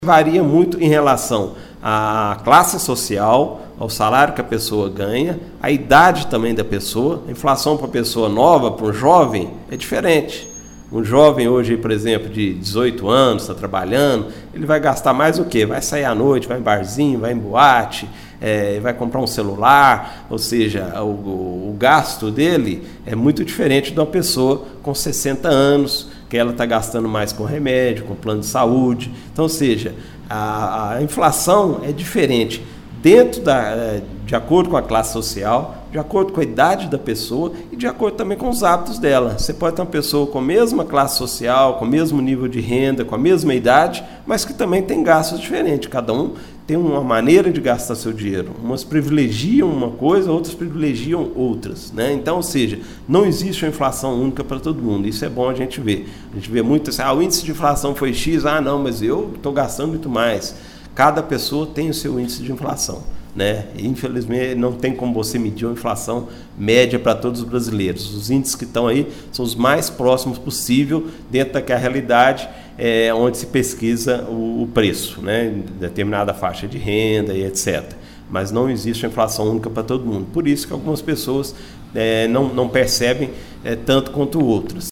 Varia muito em relação à classe social, ao salário que a pessoa ganha, a idade também da pessoa. A inflação para uma pessoa nova, para um jovem, é diferente. Um jovem hoje, por exemplo, de 18 anos, está trabalhando, ele vai gastar mais o quê? Vai sair à noite, vai em barzinho, vai em boate, vai comprar um celular, ou seja, o gasto dele é muito diferente de uma pessoa com 60 anos, que ela está gastando mais com remédio, com plano de saúde. Então, ou seja, a inflação é diferente de acordo com a classe social, de acordo com a idade da pessoa e de acordo também com os hábitos dela. Você pode ter uma pessoa com a mesma classe social, com o mesmo nível de renda, com a mesma idade, mas que também tem gastos diferentes. Cada um tem uma maneira de gastar seu dinheiro. Umas privilegiam uma coisa, outras privilegiam outras, né? Então, ou seja, não existe uma inflação única para todo mundo. Isso é bom a gente ver. A gente vê muito assim, o índice de inflação foi X, não, mas eu estou gastando muito mais. Cada pessoa tem o seu índice de inflação, né? Infelizmente não tem como você medir uma inflação média para todos os brasileiros. Os índices que estão aí são os mais próximos possível dentro daquela realidade onde se pesquisa o preço, né? Determinada faixa de renda e etc. Mas não existe uma inflação única para todo mundo. Por isso que algumas pessoas não percebem tanto quanto outras.